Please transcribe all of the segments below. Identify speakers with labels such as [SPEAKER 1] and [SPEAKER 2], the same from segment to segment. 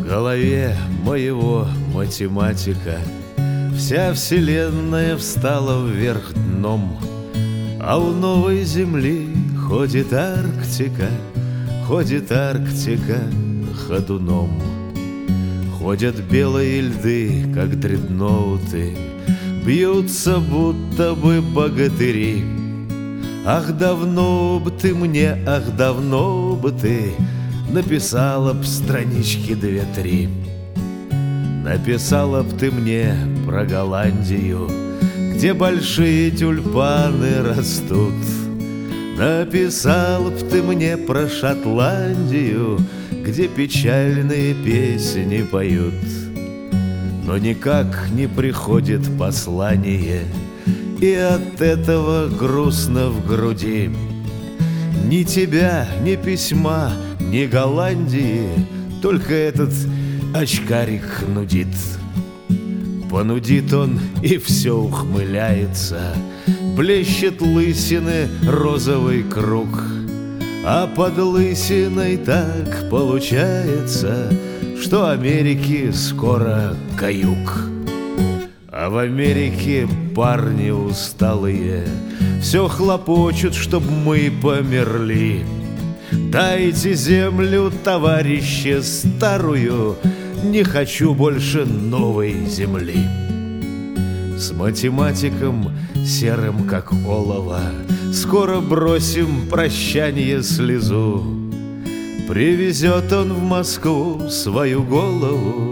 [SPEAKER 1] голове моего математика. Вся вселенная встала вверх дном, а у новой земли ходит Арктика, ходит Арктика ходуном. Ходят белые льды, как дредноуты, бьются будто бы богатыри. Ах, давно б ты мне, ах, давно бы ты написала б странички 2-3. Написала б ты мне про Голландию, где большие тюльпаны растут. Написала б ты мне про Шотландию, где печальные песни поют. Но никак не приходит послание, и от этого грустно в груди. Ни тебя, ни письма, ни Голландии, только этот очкарик нудит. Понудит он, и все ухмыляется, блещет лысины розовый круг. А под лысиной так получается, что Америки скоро каюк. А в Америке парни усталые все хлопочут, чтоб мы померли. Дайте землю, товарищи, старую, не хочу больше новой земли. С математиком серым, как олово, скоро бросим прощанье слезу. Привезет он в Москву свою голову,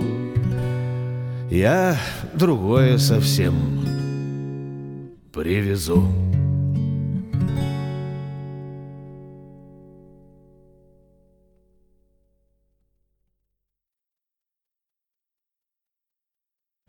[SPEAKER 1] я другое совсем привезу.